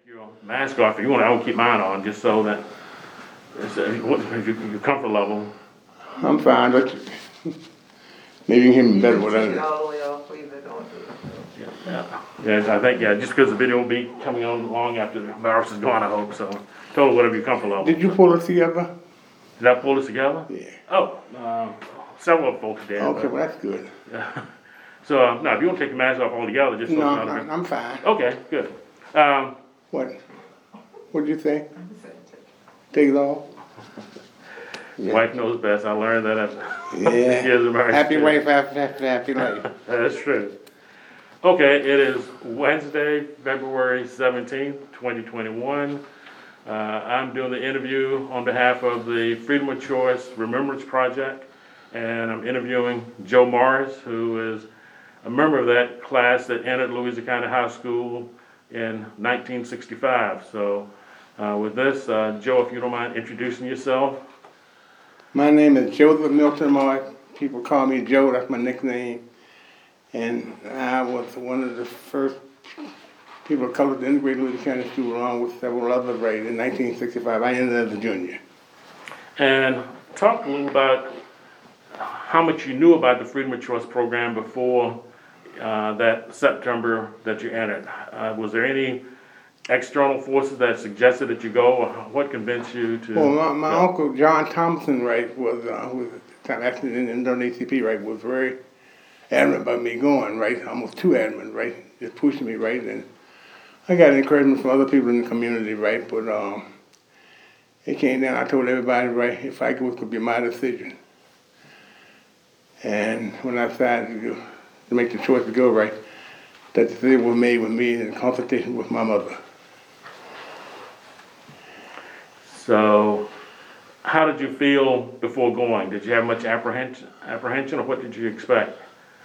your mask off. If you want, I will keep mine on just so that your comfort level. I'm fine, but maybe you can hear me better Take it without all the way off, leave it on. Yeah, I think, just because the video will be coming on long after the virus is gone, I hope, so total whatever your comfort level. Did you pull it together? Did I pull this together? Yeah. Oh, several folks did. Okay, well, that's good. So, no, if you want to take your mask off altogether, just so No, it's not a big- I'm fine. Okay, good. What? What'd you say? Take it off? Yeah. Wife knows best. I learned that after Yeah. years of marriage. Happy wife, happy life. That's true. Okay, it is Wednesday, February 17th, 2021. I'm doing the interview on behalf of the Freedom of Choice Remembrance Project, and I'm interviewing Joe Morris, who is a member of that class that entered Louisiana County High School in 1965. So with this, Joe, if you don't mind introducing yourself. My name is Joseph Milton Moore. People call me Joe, that's my nickname. And I was one of the first people of color to integrate Louisiana County School along with several others right in 1965. I ended as a junior. And talk a little about how much you knew about the Freedom of Choice program before that September that you entered. Was there any external forces that suggested that you go, or what convinced you to? Well, my uncle John Thompson, right, was who was at the time acting in the ACP, right, was very adamant about me going, right, almost too adamant, right, just pushing me, right, and I got encouragement from other people in the community, right, but it came down, I told everybody, right, if I go, it could be my decision. And when I decided to make the choice to go, right, that decision was made with me in consultation with my mother. So, how did you feel before going? Did you have much apprehension, or what did you expect?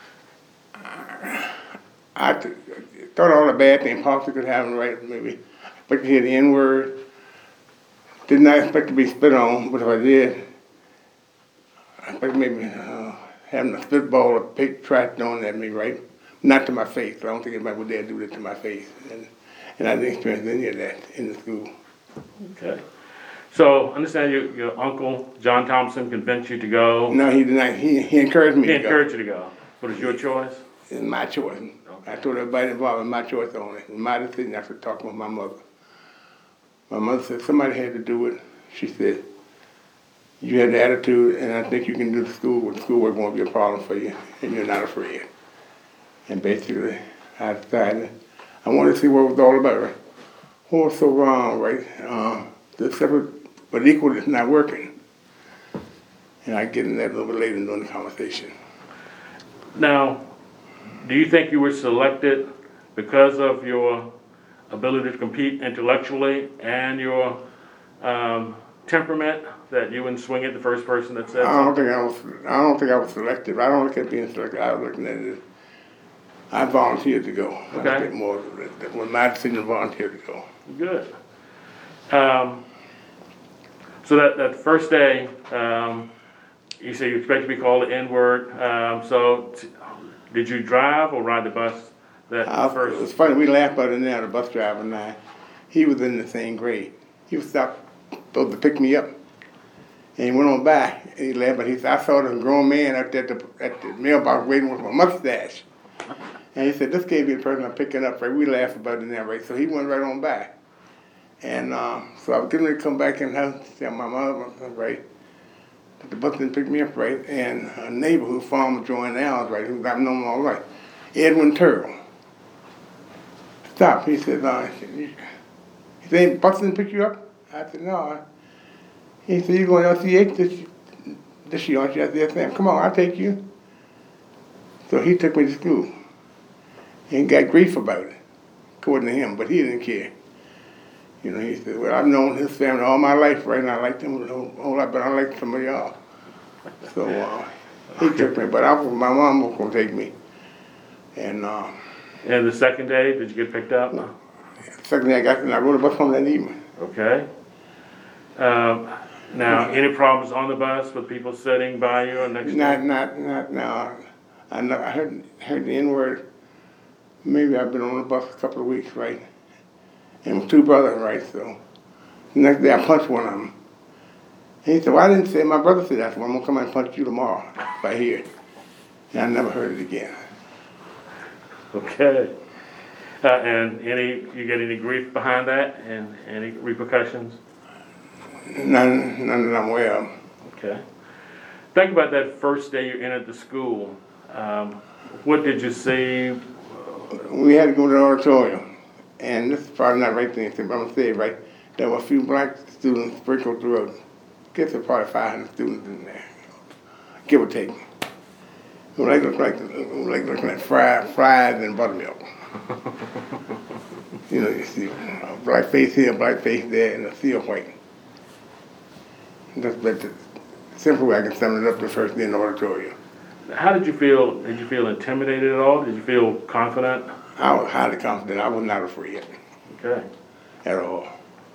I thought all the bad things possibly could happen, right? Maybe expect to hear the N-word. Did not expect to be spit on, but if I did, I expect maybe having a spitball or pig trash thrown at me, right? Not to my face. I don't think anybody would dare do that to my face. And I didn't experience any of that in the school. Okay. So, understand your uncle, John Thompson, convinced you to go. No, he did not. He encouraged me He to go. encouraged you to go. What was your choice? It's my choice. I told everybody involved in my choice only. It's my decision after talking with my mother. My mother said somebody had to do it. She said, you had the attitude, and I think you can do the schoolwork won't be a problem for you, and you're not afraid. And basically, I decided I wanted to see what it was all about. Right? What was so wrong, right? The separate but equal is not working. And I get in that a little bit later during the conversation. Now, do you think you were selected because of your ability to compete intellectually and your temperament, that you wouldn't swing at the first person that said I don't something? think I was selected. I don't look at being selected. I was looking at it as I volunteered to go. Okay. I think more that was my decision to volunteer to go. Good. So that first day, you say you expect to be called the N-word. Did you drive or ride the bus that first? It was funny. We laughed about it now. The bus driver and I. He was in the same grade. He was supposed to pick me up, and he went on by. And he laughed, but he said, "I saw this grown man out there at the mailbox waiting with my mustache." And he said, "This can't be the person I'm picking up." Right? We laughed about it now, right? So he went right on by. And so I was getting ready to come back in the house to tell my mother, right, that the bus didn't pick me up, right, and a neighbor who's farmer Joanne Allen, right, who I've known all right, Edwin Turrell, stopped. He said, he said, bus didn't pick you up? I said, no. He said, you going to LCH this year, aren't you? I said, yes, ma'am. Come on, I'll take you. So he took me to school and got grief about it, according to him, but he didn't care. You know, he said, well, I've known his family all my life, right? And I liked them a whole lot, but I like some of y'all. So he took me, but my mom was going to take me. And the second day, did you get picked up? Second day I rode a bus home that evening. Okay. Now, any problems on the bus with people sitting by you or next to you? Not now. I heard the N-word. Maybe I've been on the bus a couple of weeks, right? and with two brothers, right? So the next day I punched one of them. And he said, well, I didn't say it. My brother said that, so I'm going to come and punch you tomorrow if I hear it. And I never heard it again. Okay. And you get any grief behind that and any repercussions? None that I'm aware of. Okay. Think about that first day you entered the school. What did you see? We had to go to the auditorium. And this is probably not the right thing to say, but I'm going to say it right. There were a few black students sprinkled throughout. I guess there were probably 500 students in there, give or take. It looked like fries and buttermilk. You see a black face here, a black face there, and a sea of white. That's the simple way I can sum it up the first day in the auditorium. How did you feel? Did you feel intimidated at all? Did you feel confident? I was highly confident. I was not afraid. Okay. At all.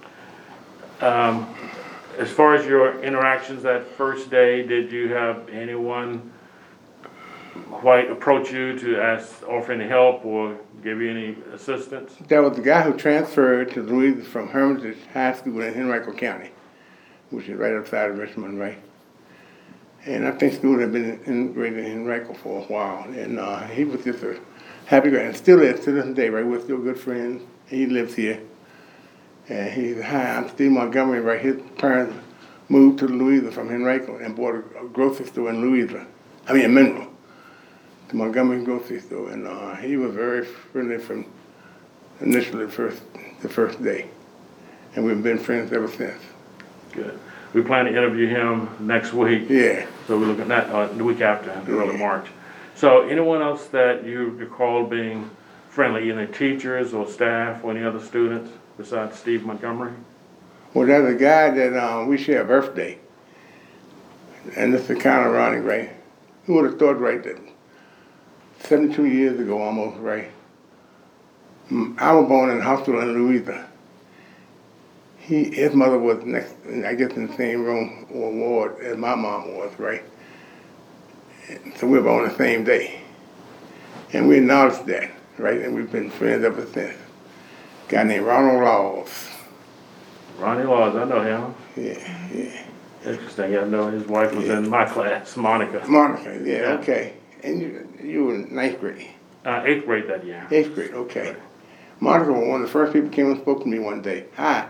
As far as your interactions that first day, did you have anyone white approach you to offer any help or give you any assistance? There was the guy who transferred to Louisiana from Hermitage High School in Henrico County, which is right outside of Richmond, right? And I think school had been integrated in Henrico for a while. And he was just a happy guy, and still is to this day, right? We're still good friends. He lives here. And he's, hi, I'm Steve Montgomery, right? His parents moved to Louisiana from Henrico and bought a grocery store in Mineral. The Montgomery grocery store, and he was very friendly from initially the first day, and we've been friends ever since. Good. We plan to interview him next week. Yeah. So we're looking at the week after, early March. So anyone else that you recall being friendly, either teachers or staff or any other students besides Steve Montgomery? Well, there's a guy that we share a birthday, and this is kind of ironic, right? Who would have thought, right, that 72 years ago almost, right? I was born in a hospital in Louisiana. His mother was next, I guess, in the same room or ward as my mom was, right? So we were born the same day. And we acknowledged that, right? And we've been friends ever since. A guy named Ronald Laws. Ronnie Laws, I know him. Yeah. Interesting. I know his wife was in my class, Monica. Monica, yeah, okay. And you were in ninth grade? 8th grade that year. 8th grade, okay. Monica was one of the first people who came and spoke to me one day. Hi,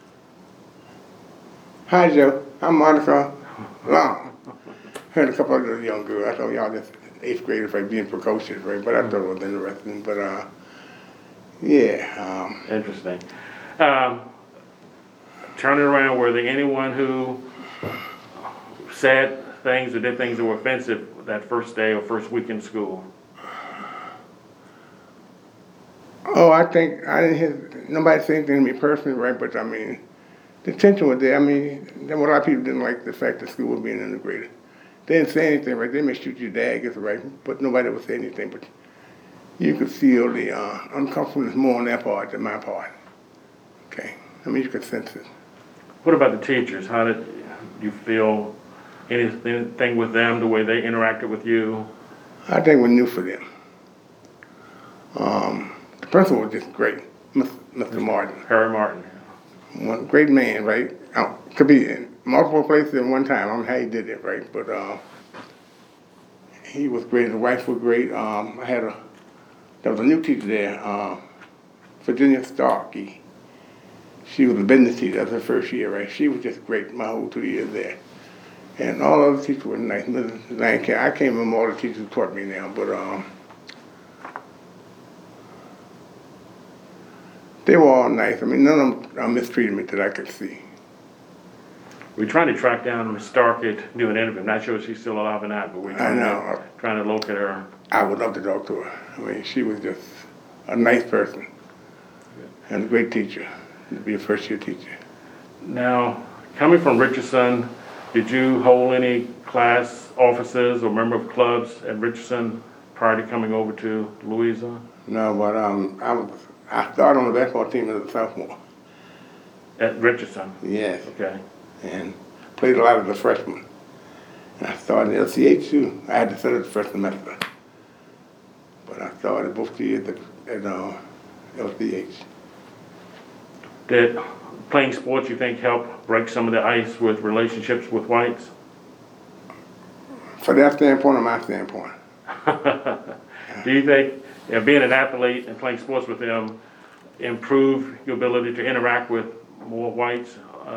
Joe. I'm Monica Long. Her and a couple other young girls. I thought y'all just 8th graders, right, being precocious, right? But I thought it was interesting. But, yeah. Interesting. Turning around, were there anyone who said things or did things that were offensive that first day or first week in school? Oh, I think I didn't hear nobody say anything to me personally, right? But I mean, the tension was there. I mean, there were a lot of people didn't like the fact that school was being integrated. They didn't say anything, right? They may shoot your dad, I guess, right? But nobody would say anything. But you could feel the uncomfortableness more on their part than my part. Okay, I mean, you could sense it. What about the teachers? How did you feel? Anything with them, the way they interacted with you? I think we're new for them. The principal was just great, Mr. Martin. Harry Martin. One great man, right? Could be in multiple places at one time. I don't know how he did it, right? But he was great. The wife was great. There was a new teacher there, Virginia Starkey. She was a business teacher. That was her first year, right? She was just great my whole 2 years there. And all the other teachers were nice. Mrs. Lancaster, I can't remember all the teachers who taught me now, but they were all nice. I mean, none of them mistreated me that I could see. We're trying to track down Ms. Starkey to do an interview. I'm not sure if she's still alive or not, but we're trying to locate her. I would love to talk to her. I mean, she was just a nice person and a great teacher, to be a first-year teacher. Now, coming from Richardson, did you hold any class offices or member of clubs at Richardson prior to coming over to Louisa? No, but I started on the basketball team as a sophomore. At Richardson? Yes. Okay. And played a lot as a freshman. And I started in LCH too. I had to study the first semester. But I started both years at LCH. Did playing sports, you think, help break some of the ice with relationships with whites? From that standpoint or my standpoint? Do you think being an athlete and playing sports with them improve your ability to interact with more whites?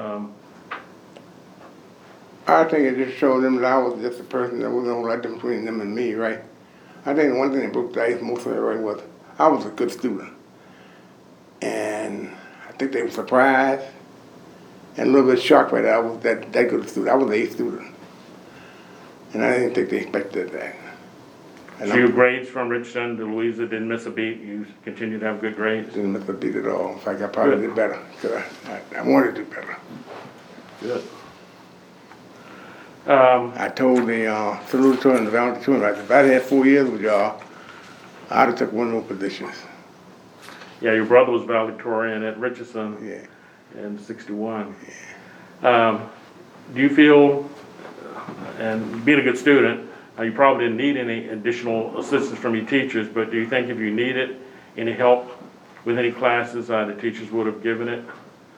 I think it just showed them that I was just a person that was gonna let them between them and me, right? I think the one thing that broke the ice most of it, right, was I was a good student. And I think they were surprised and a little bit shocked by that I was that good a student. I was an A student. And I didn't think they expected that. And So your grades from Richardson to Louisa didn't miss a beat? You continued to have good grades? didn't miss a beat at all. In fact, I probably did better because I wanted to do better. Good. I told the salutatorian and the valedictorian, if I'd had 4 years with y'all, I'd have took one of those positions. Yeah, your brother was valedictorian at Richardson Yeah. in '61. Do you feel, and being a good student, you probably didn't need any additional assistance from your teachers, but do you think if you needed any help with any classes, the teachers would have given it?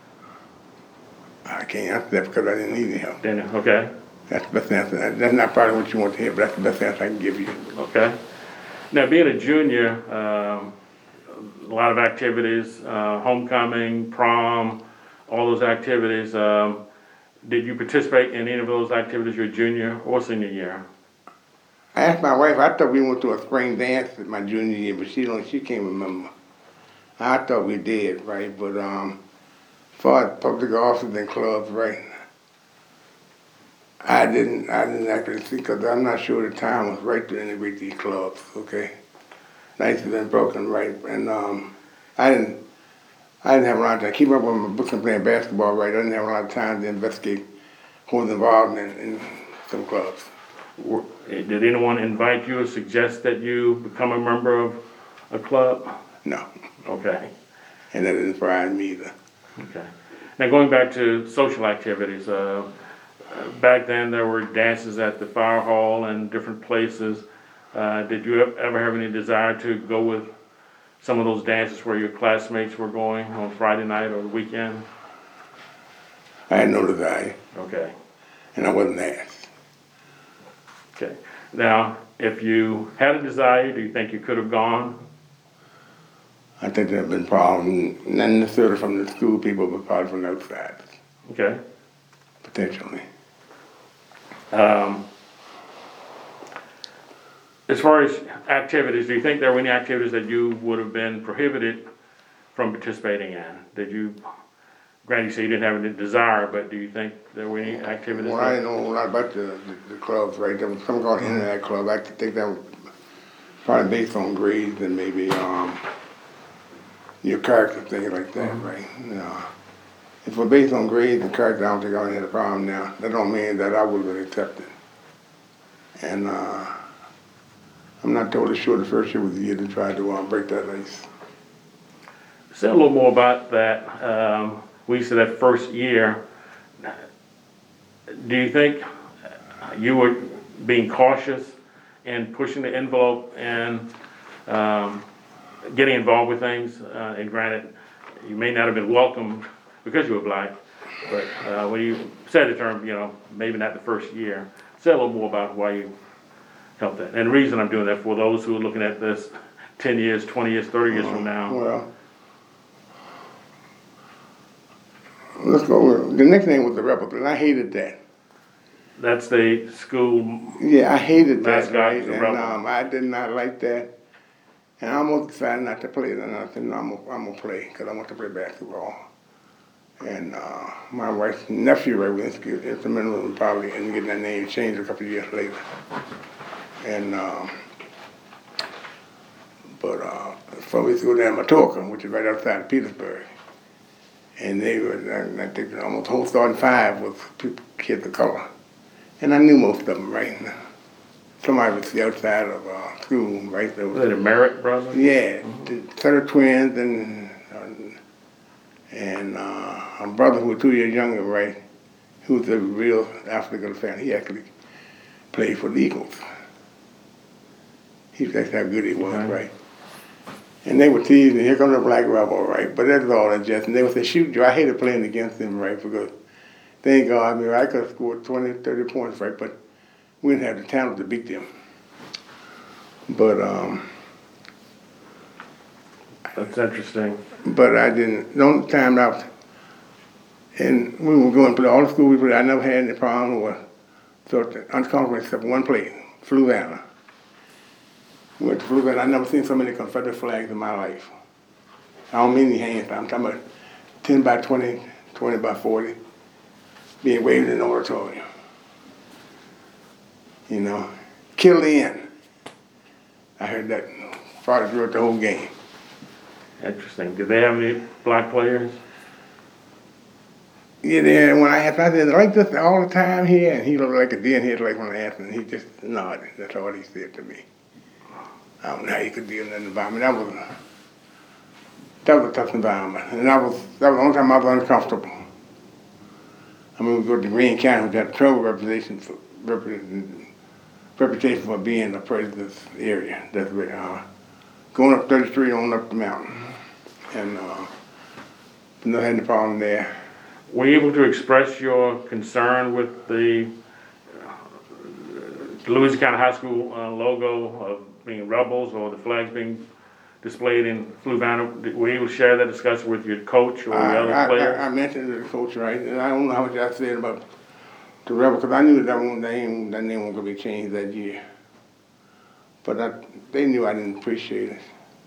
I can't answer that because I didn't need any help. Didn't, okay, That's the best answer. That's not probably what you want to hear, but that's the best answer I can give you. okay. Now, being a junior, a lot of activities, homecoming, prom, all those activities. Did you participate in any of those activities your junior or senior year? I asked my wife, I thought we went to a spring dance at my junior year, but she can't remember. I thought we did, right? But as far as public offices and clubs, right? I didn't actually see because I'm not sure the time was right to integrate these clubs. Okay, nights have been broken, right? And I didn't have a lot of time. Keep up with my books and playing basketball, right? I didn't have a lot of time to investigate who was involved in some clubs. Did anyone invite you or suggest that you become a member of a club? No. Okay. And that didn't surprise me either. Okay. Now going back to social activities, back then there were dances at the fire hall and different places. Did you ever have any desire to go with some of those dances where your classmates were going on Friday night or the weekend? I had no desire. Okay. And I wasn't asked. Okay. Now, if you had a desire, do you think you could have gone? I think there have been problems, not necessarily from the school people, but probably from the outside, Okay. potentially. As far as activities, do you think there were any activities that you would have been prohibited from participating in? Did you, granted you say you didn't have any desire, but do you think there were any activities? Well, I didn't know a lot about the clubs, right? There was something called Internet Club. I think that was probably based on grades and maybe your character, things like that, right? If we're based on grades and character, I don't think I would have had a problem now. That don't mean that I would have been accepted. And I'm not totally sure the first year was the year to try to break that ice. Say a little more about that. We said that first year. Do you think you were being cautious and pushing the envelope and getting involved with things? And granted, you may not have been welcomed because you were black, but when you said the term, maybe not the first year. Say a little more about why you helped that. And the reason I'm doing that for those who are looking at this 10 years, 20 years, 30 years from now. Well, let's go over. The nickname was the Rebels, and I hated that. That's the school. Yeah, I hated that, mascot, right? the And Rebel. I did not like that. And I almost decided not to play it. And I said, no, I'm going to play because I want to play basketball. And my wife's nephew, right, was instrumental in probably in getting that name changed a couple of years later. And, so we used to go down to Matorka, which is right outside of Petersburg. And they were, I think almost whole starting five was people, kids of color. And I knew most of them, right? Somebody was the outside of school, right? There Was it a Merritt brother? Yeah, the set of twins and a brother who was 2 years younger, right? Who was a real African fan. He actually played for the Eagles. That's how good he was, Okay. right? And they were teasing, here comes the Black Rebel, right? But that's all that just, and they would say, shoot, Joe, I hated playing against them, right? Because thank God, I mean, I could have scored 20, 30 points, right? But we didn't have the talent to beat them. But That's interesting. but I didn't. The only time I was, and we were going to all the school we played, I never had any problem with uncomfortable except one place, Fluvanna. We went to Fluvanna. I never seen so many Confederate flags in my life. I don't mean any hands. I'm talking about 10 by 20, 20 by 40, being waved in the auditorium. You know, kill the end. I heard that father drew the whole game. Interesting. Did they have any black players? Yeah, then when I said, like this all the time here, and he looked like a deer in headlights when I asked him, he just nodded. That's all he said to me. I don't know how you could deal in that environment. That was a tough environment, and that was the only time I was uncomfortable. I mean, we go to Greene County, we had trouble reputation for being a president's area. That's where going up 33 on up the mountain, and no had any problem there. Were you able to express your concern with the Louisiana County High School logo of being rebels or the flags being displayed in Fluvanna? Were you able to share that discussion with your coach or the other players? I mentioned it to the coach, right, and I don't know how much I said about the rebel because I knew that name wasn't going to be changed that year. But they knew I didn't appreciate it.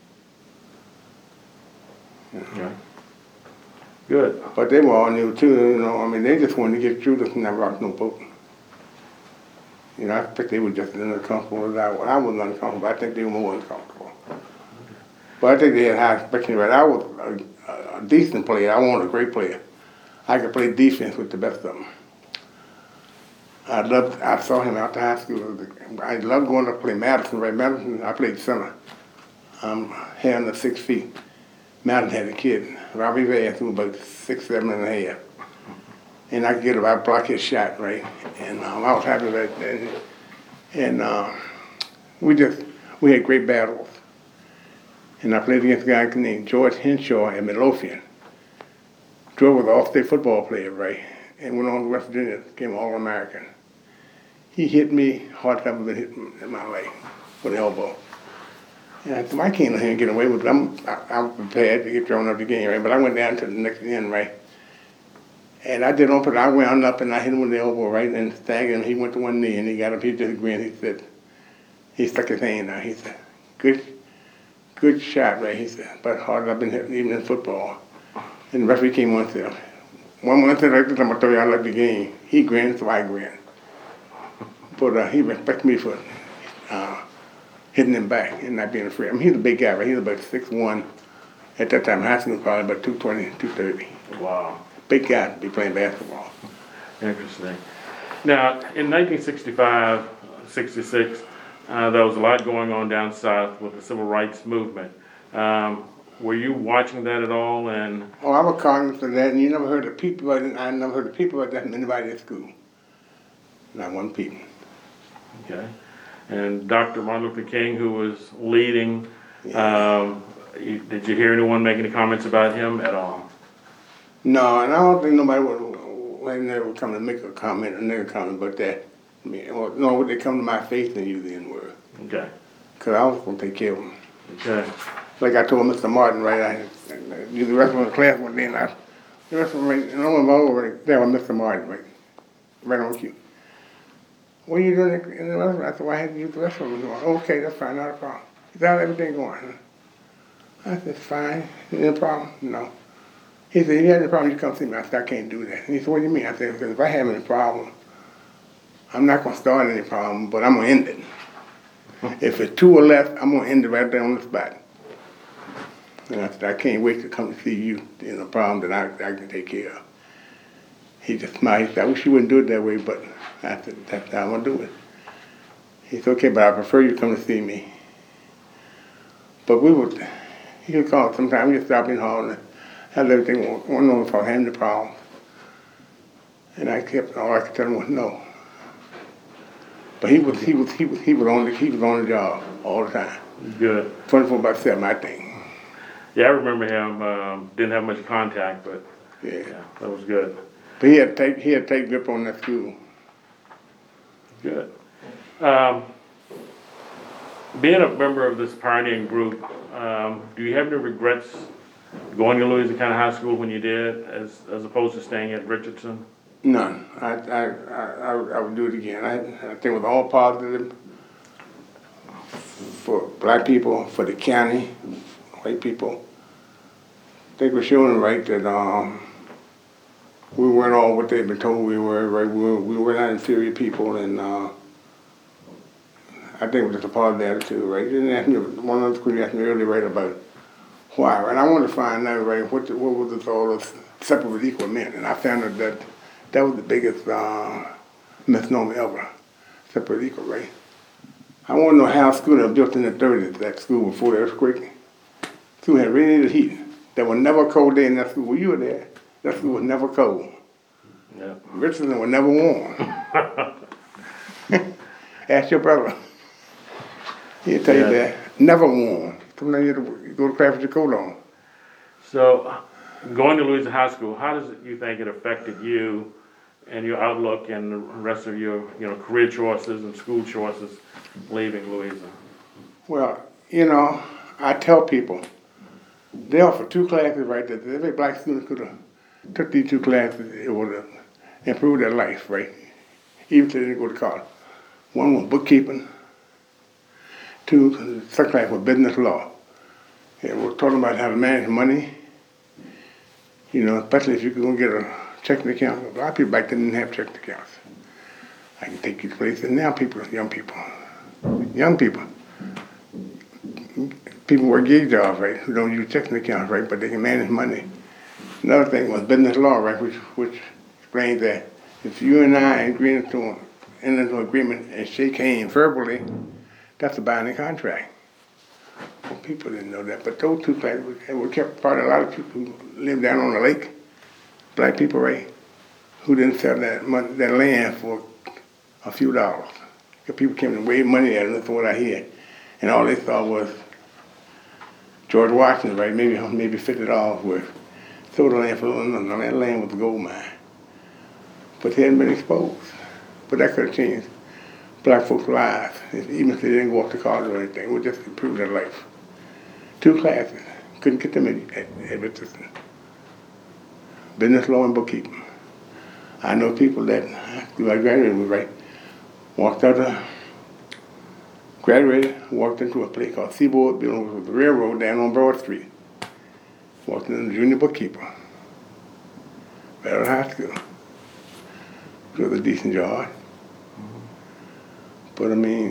Okay. Good. But they were all new too, you know. I mean, they just wanted to get through this and not rock no boat. You know, I think they were just as uncomfortable as I was. I wasn't uncomfortable. I think they were more uncomfortable. But I think they had high expectations. Right? I was a decent player. I wasn't a great player. I could play defense with the best of them. I saw him after high school. I loved going to play Madison. Right, Madison. I played center. I'm here under 6 feet. Madison had a kid, Robbie Vance, who was about 6'7" and a half. And I could get him, I block his shot, right? And I was happy with that. And we had great battles. And I played against a guy named George Henshaw at Midlothian. George was an all-state football player, right? And went on to West Virginia, became All-American. He hit me hard as I've ever been hit in my life with an elbow. And I said, I can't let him get away with it. I'm prepared to get thrown out the game, right? But I went down to the next end, right? And I did open, I wound up and I hit him with the elbow, right? And staggered him. He went to one knee and he got up, he just grinned. He said, he stuck his hand out. He said, good shot, right? He said, but hard as I've been hit even in football. And the referee came on and said, one said, like this, I'm going to throw you out of the game. He grinned, so I grinned. But he respected me for hitting him back and not being afraid. I mean, he's a big guy, right? He's about 6'1". At that time, high school, probably about 220, 230. Wow. Big guy to be playing basketball. Interesting. Now, in 1965, 66, there was a lot going on down south with the civil rights movement. Were you watching that at all? And I was cognizant of that, and you never heard of people. I never heard of people like that from anybody at school. Not one people. Okay. And Dr. Martin Luther King, who was leading, did you hear anyone make any comments about him at all? No, and I don't think nobody would come to make a comment or negative comment about that. I mean, no, they come to my face and use the N-word. Okay. Because I was going to take care of them. Okay. Like I told Mr. Martin, right, I used the rest of the class one day, and the rest of them, right, and I went over right there with Mr. Martin, right on cue. What are you doing in the restaurant? I said, well, I had to use the restroom. Okay, that's fine, not a problem. He said, how's everything going? I said, fine. Any problem? No. He said, if you have any problem, you come see me. I said, I can't do that. And he said, what do you mean? I said, because if I have any problem, I'm not going to start any problem, but I'm going to end it. If it's 2 or less, I'm going to end it right there on the spot. And I said, I can't wait to come to see you in a problem that I can take care of. He just smiled. He said, I wish you wouldn't do it that way, but I said, that's how I'm going to do it. He said, okay, but I prefer you come to see me. But he would call sometimes, we would stop in hall and have everything going on for him, the problem. And all I could tell him was no. But he was on the job all the time. Good. 24/7, I think. Yeah, I remember him, didn't have much contact, but Yeah. yeah, that was good. But he had to take grip on that school. Good. Um, Being a member of this pioneering group, do you have any regrets going to Louisiana County High School when you did, as opposed to staying at Richardson? None. I would do it again. I think it was all positive for black people, for the county, white people. I think we're showing right that we weren't all what they've been told we were. Right, we were not inferior people, and I think it was just a positive attitude. Right, you didn't ask me. One of the questions you asked me earlier, right, about why, and I wanted to find out right what was this all this separate but equal meant, and I found out that that was the biggest misnomer ever. Separate equal, right? I want to know how school was built in the 30s. That school before the earthquake. School had radiated heat. There was never a cold day in that school. Well, you were there. That school was never cold. Yeah. Richardson was never warm. Ask your brother. He'll tell you that. Never warm. Sometimes you go to class with your coat on. So, going to Louisiana High School, how does you think it affected you and your outlook and the rest of your, career choices and school choices leaving Louisiana? Well, I tell people, they offer 2 classes right there. If every black student could have took these 2 classes, it would have improved their life, right? Even if they didn't go to college. One was bookkeeping. 2, second class was business law. And we're talking about how to manage money. Especially if you could go get a checking account. A lot of people back then didn't have checking accounts. I can take you to places. Now young people work gig jobs, right, who don't use checking accounts, right, but they can manage money. Another thing was business law, right, which explains that if you and I enter into an agreement and shake hands verbally, that's a binding contract. Well, people didn't know that, but those 2 classes were kept part of a lot of people who lived down on the lake, black people, right, who didn't sell that land for a few dollars. Because people came and waved money at them, that's what I hear. And all they thought was George Washington, right, maybe $50 worth. Sold the land for nothing. That land was a gold mine. But it hadn't been exposed. But that could have changed black folks' lives, even if they didn't go off to college or anything. It would just improve their life. 2 classes. Couldn't get them at Richardson. Business law and bookkeeping. I know people that, who I graduated with, right, graduated, walked into a place called Seaboard Building with the railroad down on Broad Street. Walked into the junior bookkeeper. Right out of high school. It was a decent job. But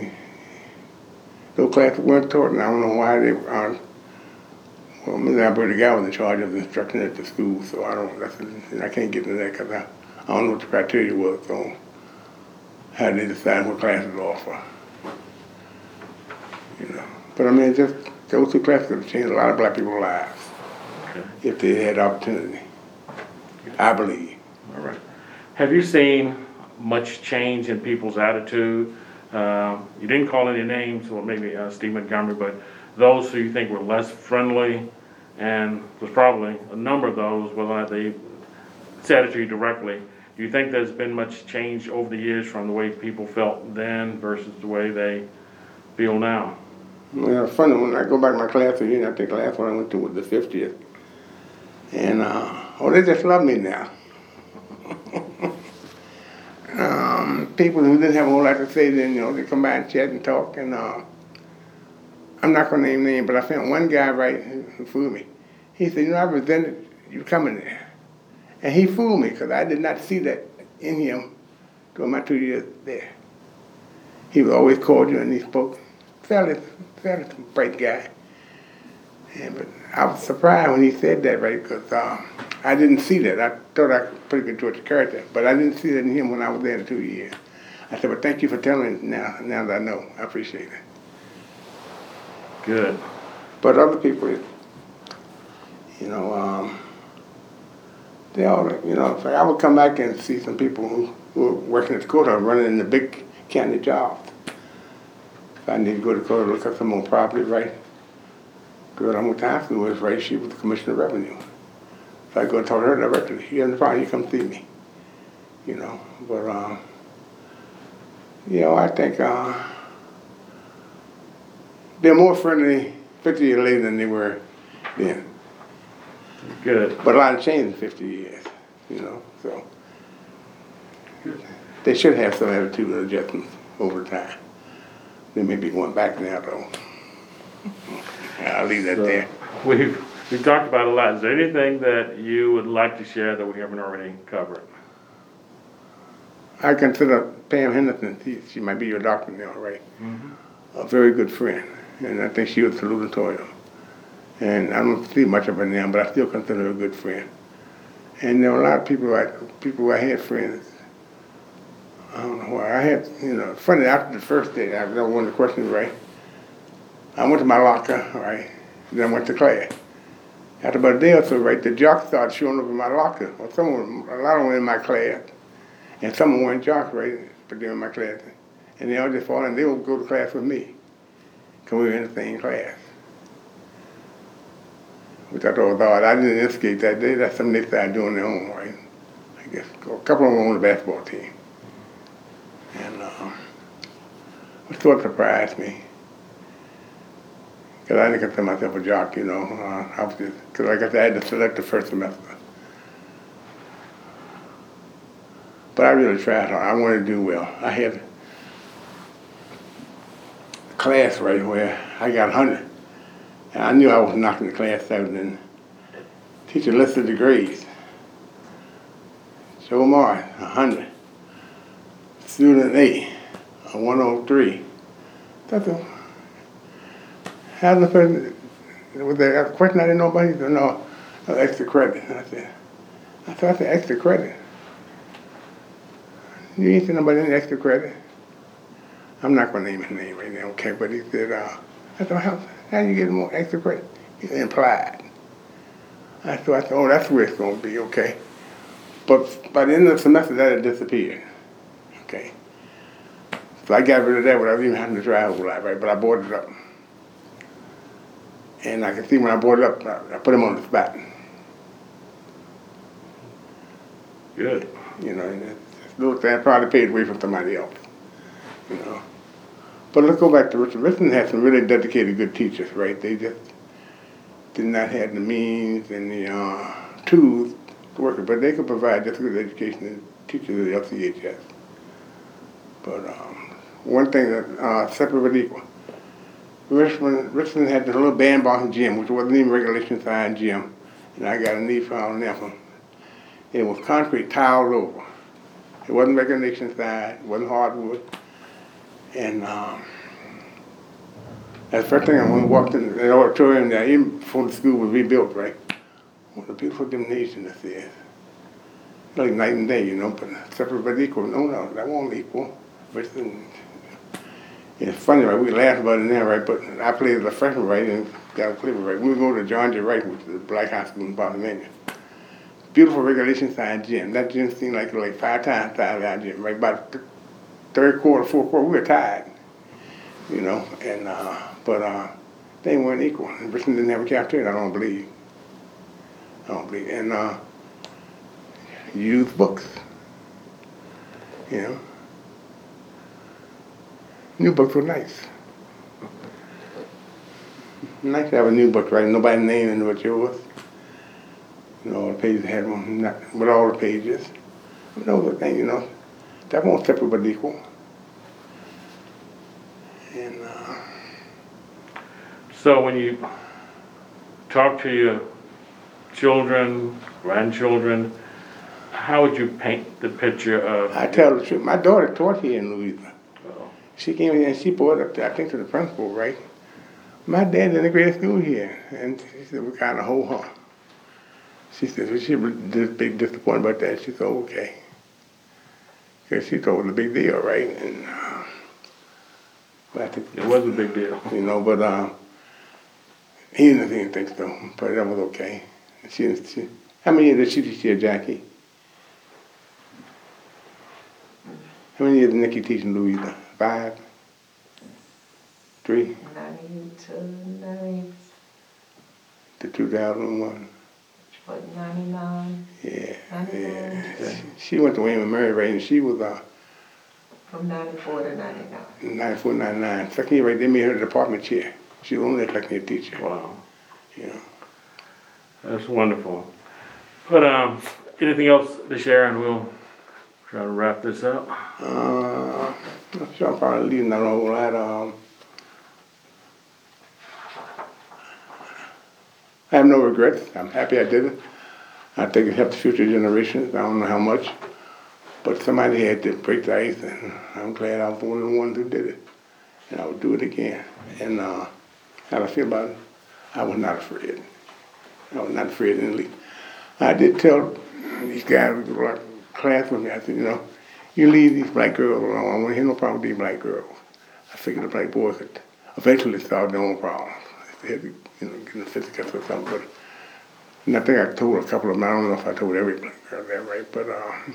those classes weren't taught, and I don't know why they aren't. Well, Mr. Alberta Guy was in charge of instruction at the school, so I can't get into that because I don't know what the criteria was, so how they decide what classes to offer. But just those 2 classes could have changed a lot of black people's lives if they had opportunity. I believe. All right. Have you seen much change in people's attitude? You didn't call any names, or maybe Steve Montgomery, but those who you think were less friendly, and there's probably a number of those, whether they said it to you directly. Do you think there's been much change over the years from the way people felt then versus the way they feel now? Well, funny, when I go back to my class reunion, I think the last one I went to was the 50th. And, they just love me now. People who didn't have a whole lot to say then, they come by and chat and talk. And I'm not going to name names, but I found one guy, right, who fooled me. He said, I resented you coming there. And he fooled me because I did not see that in him during my 2 years there. He was always cordial and he spoke. Fairly bright guy. But I was surprised when he said that, right, because I didn't see that. I thought I could pretty good Georgia character, but I didn't see that in him when I was there in 2 years. I said, well, thank you for telling me now that I know. I appreciate it. Good. But other people, they all, so I would come back and see some people who were working at the courthouse, running in the big county jobs. If I need to go to court, look up some more property, right? girl I went to high school with, right, she was the commissioner of revenue. So I go and talk to her directly. She has a problem, you come see me. You know, but, you know, I think they're more friendly 50 years later than they were then. Good. But a lot has changed in 50 years, you know, so. They should have some attitude adjustments over time. They may be going back now, though. I'll leave that there. We've talked about a lot. Is there anything that you would like to share that we haven't already covered? I consider Pam Henderson, she might be your doctor now, right? A very good friend, and I think she was salutatorial. And I don't see much of her now, but I still consider her a good friend. And there were a lot of people I had friends. I don't know why. I had, you know, funny, after the first day, I was one of the questions, right? I went to my locker, right? Then I went to class. After about a day or so, right, the jocks started showing up in my locker. Well, a lot of them were in my class, and some of them weren't jocks, right? But they were in my class. And they all just fall in, they would go to class with me, because we were in the same class. Which I thought was odd. I didn't instigate that day. That's something they started doing on their own, right? I guess a couple of them were on the basketball team. And it sort of surprised me. Because I didn't consider myself a jock, you know. I was just, because like I said, I had to select the first semester. But I really tried hard. I wanted to do well. I had a class right where I got 100. And I knew I was knocking the class out, and the teacher listed the grades. Joe Martin, 100. Student A, a 103. That's a, how's the person, was there a question I didn't know about? He said, no, extra credit. I said, extra credit? You ain't seen nobody in extra credit? I'm not going to name his name right now, okay? But he said, I said, how you get more extra credit? He said, implied. I thought, oh, that's where it's going to be, okay? But by the end of the semester, that had disappeared, okay? So I got rid of that without even having to try a whole lot, right? But I bought it up. And I can see when I bought it up, I put him on the spot. Good. You know, and it's a little thing I probably paid away from somebody else, you know. But let's go back to Richmond. Richmond had some really dedicated good teachers, right? They just did not have the means and the tools to work it, but they could provide just good education and teachers at the LCHS. But one thing that separate but equal. Richmond had this little bandbox gym, which wasn't even regulation signed gym, and I got a knee found there from. It was concrete tiled over. It wasn't regulation signed, it wasn't hardwood. And that's the first thing I walked in the auditorium there, even before the school was rebuilt, right? What a beautiful gymnasium this is. Like night and day, you know, but separate but equal. No, that won't equal. It's funny, right? We laugh about it now, right? But I played as a freshman, right? And got to play with, right? We would go to John J. Wright, which is a black high school in Pennsylvania. Beautiful regulation signed gym. That gym seemed like 5 times size of our gym, right? About the third quarter, fourth quarter, we were tired, you know. And but they weren't equal. And Richmond didn't have a cafeteria. I don't believe. And used books, you know. New books were nice. Nice to have a new book, right? Nobody's name in it but yours. You know, all the pages had one, not with all the pages. But those are things, you know, that won't separate but equal. And So when you talk to your children, grandchildren, how would you paint the picture of? I tell the truth, my daughter taught here in Louisiana. She came in and she brought up, I think, to the principal, right? My dad in the grade school here, and she said, we kind of hold her. She said, well, she was just big disappointed about that. She said, okay. Because she thought it was a big deal, right? And but I think it was a big deal. You know, but he didn't think so, but that was okay. She, how many years did she teach here, Jackie? How many years did Nikki teach in Louisiana? 5? 3? 92, 90. to 2001. What, 99? Yeah, 99? yeah. She went to William & Mary, right, and she was From 94 to 99. 94, 99. Second year, right, they made her the department chair. She was only a second year teacher. Wow, You know. that's wonderful. But anything else to share, and we'll try to wrap this up. I'm sure I'm probably leaving out a whole lot. I have no regrets. I'm happy I did it. I think it helped future generations. I don't know how much, but somebody had to break the ice, and I'm glad I was one of the ones who did it. And I would do it again. And how I feel about it, I was not afraid. I was not afraid in the least. I did tell these guys who were in class with me, I said, you know, you leave these black girls alone. I don't want to hear no problem with these black girls. I figured the black boys could eventually solve their own problems. If they had to, you know, get in the fisticuffs or something. But, and I think I told a couple of them, I don't know if I told every black girl that, right? But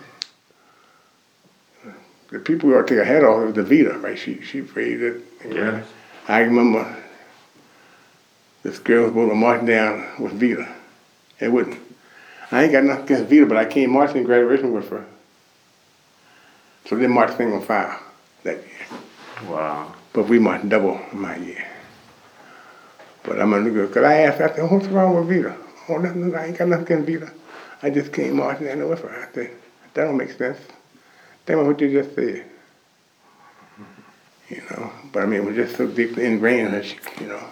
the people who ought to take her head off was the Vita, right? She raised it. Yes. I remember this girl was supposed to march down with Vita. It wouldn't. I ain't got nothing against Vita, but I came marching in graduation with her. So they marched thing on fire that year. Wow. But we marched double my year. But I'm gonna go, because I asked, I said, what's wrong with Vita? Oh, nothing, I ain't got nothing against Vita. I just came marching down there with her. I said, that don't make sense. Think about what you just said. You know, but I mean, it was just so deeply ingrained that she, you know.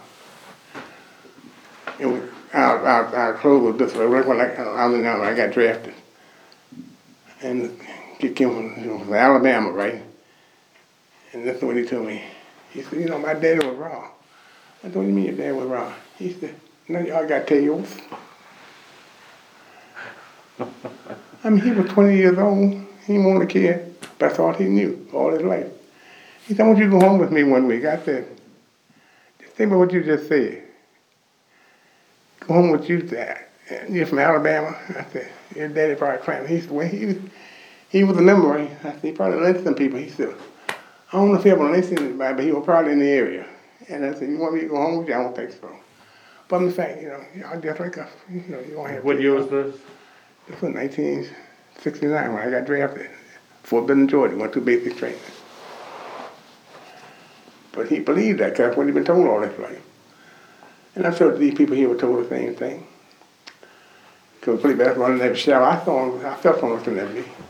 It was, our clothes were this way. When I got drafted. And he came from Alabama, right? And this is what he told me. He said, you know, my daddy was wrong. I said, what do you mean your dad was wrong? He said, no, y'all got to tell yours. I mean, he was 20 years old. He didn't want a kid. That's all he knew all his life. He said, I want you to go home with me one week. I said, just think about what you just said. Go home with you. You're from Alabama? I said, your daddy probably claimed. He said, well, he was a member. I said, he probably lynched some people. He said, I don't know if he ever lynched anybody, but he was probably in the area. And I said, you want me to go home with you? I don't think so. But in fact, you know, y'all just like us. You know, you don't have What to, year was this? This was 1969 when I got drafted. Fort Benning, Georgia, went through basic training. But he believed that because that's what he'd been told all his life. And I'm sure these people here were told the same thing. Because we played basketball in every shower. I felt so much in that league.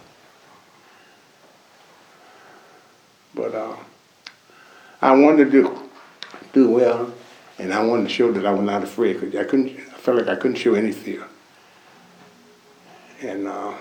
But I wanted to do well, and I wanted to show that I was not afraid because I felt like I couldn't show any fear. And like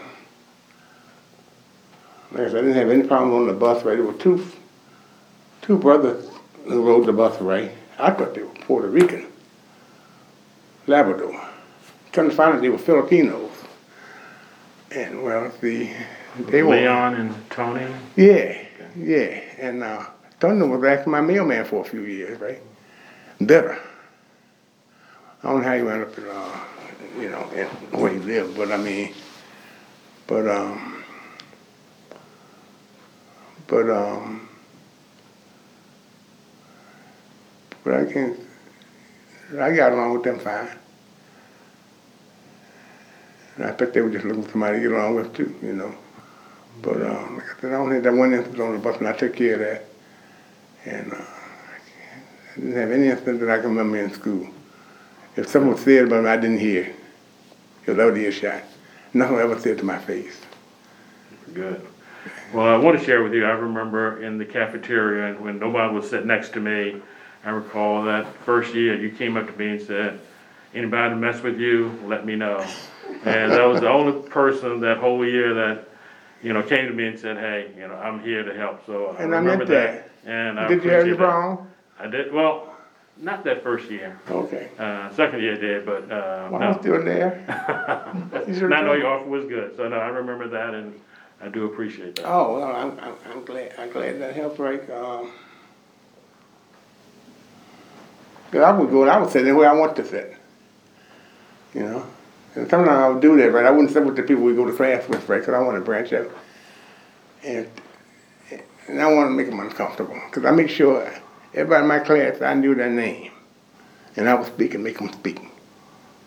I said, I didn't have any problem on the bus, right? There were two brothers who rode the bus, right? I thought they were Puerto Rican, Labrador. Come to find out they were Filipinos. And well, they were Leon and Tony? Yeah. And Tony was actually my mailman for a few years, right? Better. I don't know how he went up in, you know, where he lived, but I mean, but I got along with them fine. And I bet they were just looking for somebody to get along with too, you know. But like I said, I only had that one incident on the bus, and I took care of that. And I didn't have any incident that I can remember in school. If someone said about me, I didn't hear. It was out of earshot. Nothing ever said to my face. Good. Well, I want to share with you, I remember in the cafeteria, and when nobody was sitting next to me, I recall that first year you came up to me and said, anybody mess with you, let me know. And that was the only person that whole year that, you know, came to me and said, hey, you know, I'm here to help. So I remember that. And I Did you have any appreciate that. problem? I did, well, not that first year. Okay. Second year I did, but Well, no. I'm still there. And I know your offer was good, so no, I remember that, and I do appreciate that. Oh, well, I'm glad that helped, right? 'Cause I would sit anywhere I want to sit. You know? And sometimes I would do that, right? I wouldn't sit with the people we go to class with, right? Because I want to branch out. And I want to make them uncomfortable. Because I make sure everybody in my class, I knew their name. And I would speak and make them speak.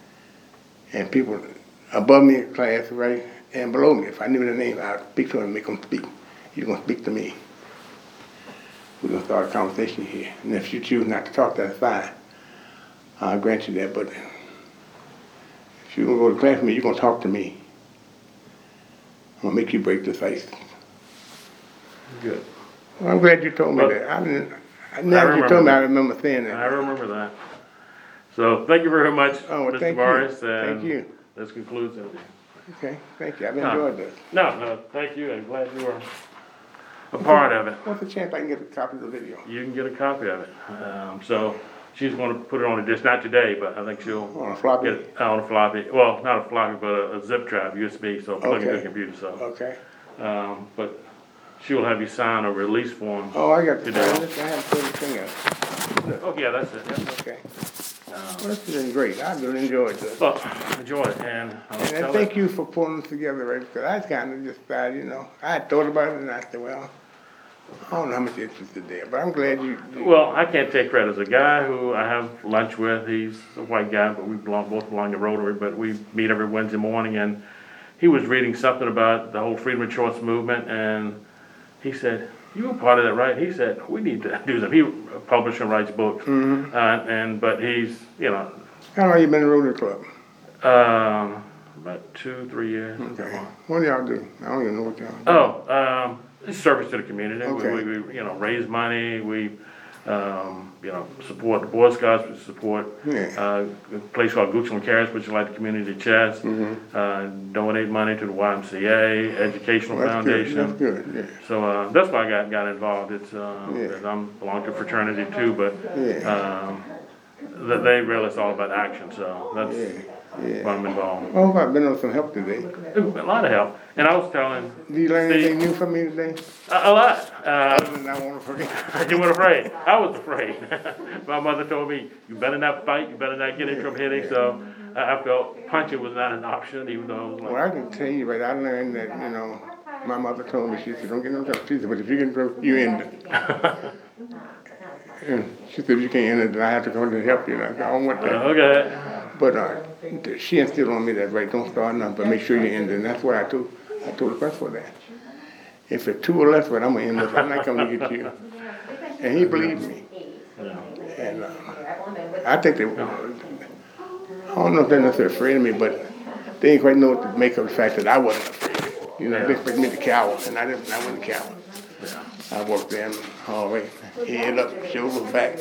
And people above me in class, right, and below me, if I knew the name, I'd speak to him and make him speak. He's gonna speak to me. We're gonna start a conversation here. And if you choose not to talk, that's fine. I'll grant you that, but if you're gonna go to class with me, you're gonna talk to me. I'm gonna make you break this ice. Good. Well, I'm glad you told me Well, that. Now that you told me, I remember saying that. I remember that. So thank you very much, Oh, well, Mr. thank you. Morris. Thank you. This concludes it. Okay, thank you. I've enjoyed this. No, thank you. I'm glad you were a part of it. What's the chance I can get a copy of the video? You can get a copy of it. So she's going to put it on a disk, not today, but I think she'll On a floppy? get it on a floppy. Well, not a floppy, but a zip drive, USB, so plug into the Okay. computer. So, Okay. but she will have you sign a release form. Oh, I got the Today. this. I haven't put anything else. Oh, yeah, that's it. Yeah. Okay. Well, this has been great. I've really enjoyed this. Well, enjoy it, and I'll And tell thank it. you for pulling this together, right? Because I kind of just thought, I had thought about it and I said, well, I don't know how much interest is there, but I'm glad you. Well, I can't take credit. There's a guy who I have lunch with. He's a white guy, but we both belong to Rotary, but we meet every Wednesday morning, and he was reading something about the whole freedom of choice movement, and he said, "You were part of that, right?" He said, "We need to do that." He publishes and writes books, but he's, How long you been in the Rotary Club? about 2-3 years. Okay. What do y'all do? I don't even know what y'all do. It's service to the community. Okay. We raise money. We, support the Boy Scouts. We support Yeah. a place called Gooch and Carrots, which is like the community chest. Donate money to the YMCA, Educational Well, that's good. Foundation. That's good. Yeah. So that's why I got involved. It's that I'm belong to a fraternity too, but Yeah. that they realize it's all about action. So that's Yeah. why I'm involved. Oh, I've been on some help today. A lot of help. And I was telling Did you learn Steve- anything new from me today? a lot. Other than I want to forget. You were afraid. I was afraid. My mother told me, you better not fight, you better not get into a headache, so I felt punching was not an option, even though I was Well, like, I can tell you, right, I learned that, my mother told me, she said, don't get no trouble. She said, but if you get in trouble, you end it. And she said, if you can't end it, then I have to come to help you. And I said, I don't want that. okay. But she instilled on me that, right, don't start nothing, but make sure you end it. And that's what I told the principal that. If it's 2 or less, but I'm going to end this. I'm not coming to get you. And he believed me. And I think I don't know if they're necessarily afraid of me, but they didn't quite know what to make of the fact that I wasn't afraid. They expected me to cower, and I wasn't cower. I walked there all right, head up, shoulders back.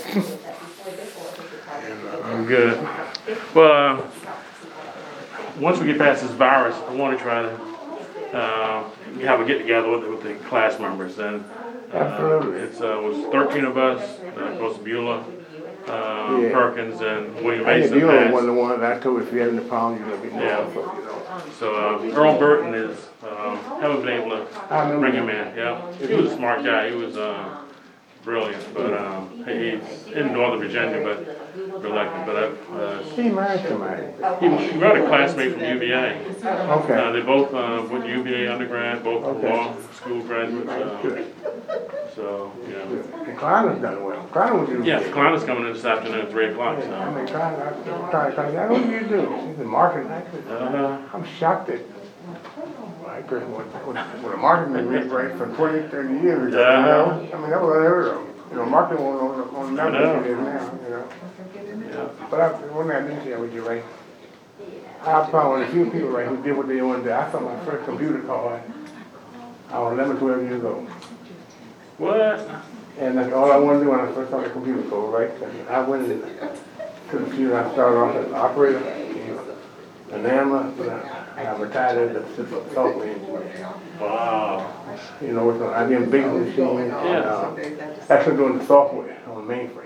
I'm good. Well, once we get past this virus, I want to try to have a get together with the class members. And Absolutely. it was 13 of us, of course, Beulah, Perkins, and William I think Mason. you were passed. one of the ones I told if you have any problems, you let me know. Yeah. So, So Earl Burton is haven't been able to I remember bring him in. Yeah, he was a smart guy. He was brilliant, but he's in Northern Virginia, but reluctant. But He married somebody. he got a classmate from UVA. Okay. They both went to UVA undergrad, both Okay. law school graduates. Good. So And Klein done well. Klein was doing yeah, good. Klein is coming in this afternoon at 3 o'clock. I So mean, Klein, what do you do? She said, marketing. I said, I'm shocked that my person with a marketing degree right for 20, 30 years ago. Yeah. I mean, that was unheard of. Marketing on the level it is now, But one thing I didn't share with you, right? I found one of the few people, right, who did what they wanted to do. I saw my first computer card. I was 11, 12 years old. what? And that's all I wanted to do when I first saw the computer code, right? And I went to the computer, I started off as an operator, an AMA, and I retired as a assistant software engineer. Wow. With an IBM big machine, and actually doing the software on the mainframe.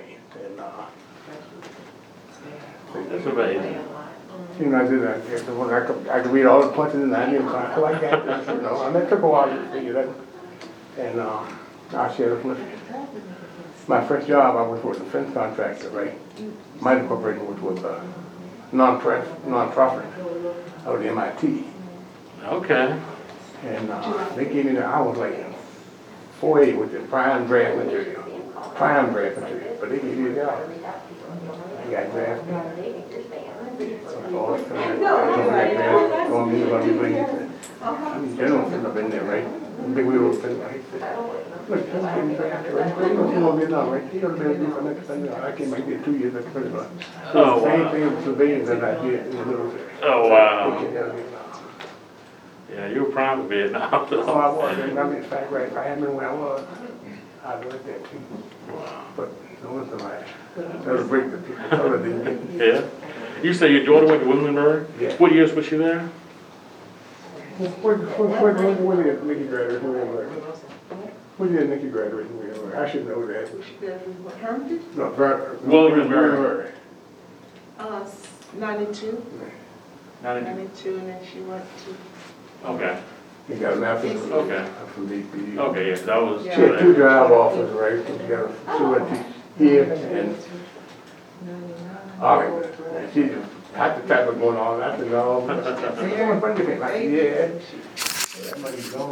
That's amazing. I did that. I could read all the punches in the IBM console like that, and it took a while to figure that. And I shared it with you. My first job, I was for a defense contractor, right? Mitre Corporation, which was a non-profit out of MIT. Okay. And they gave me I was like 4A, which is prime draft material. But they gave me a job. I got drafted. Oh, it's like, oh, me, what you bring? I mean, general should have been there, right? Big wheel thing, right? Look, just came back, right? You know, me now, right? You don't be able to do for next time. I came back here 2 years after Christmas. Oh, Same wow. thing with civilians that I did in the military. Oh, wow. They can't me now. Yeah, you were prime for Vietnam. Oh, I was, and I mean, in fact, right, if I had been where I was, I'd like that too. But no one's alive. That was a break that people thought I didn't get. Yeah. You say your daughter went to Williamsburg? Yeah. What years was she there? When did Nikki graduate from Williamsburg? When did Nikki graduate from Williamsburg? I should know that. Hermitage? No, Williamsburg. 92. 92. 92, and then she went to. Okay. You got a master's Okay. from DPD. Okay, yes, that was. She had 2 job offers, right? She went to here and Arlington. And she had the type of going on after all. Like, yeah, that money's gone.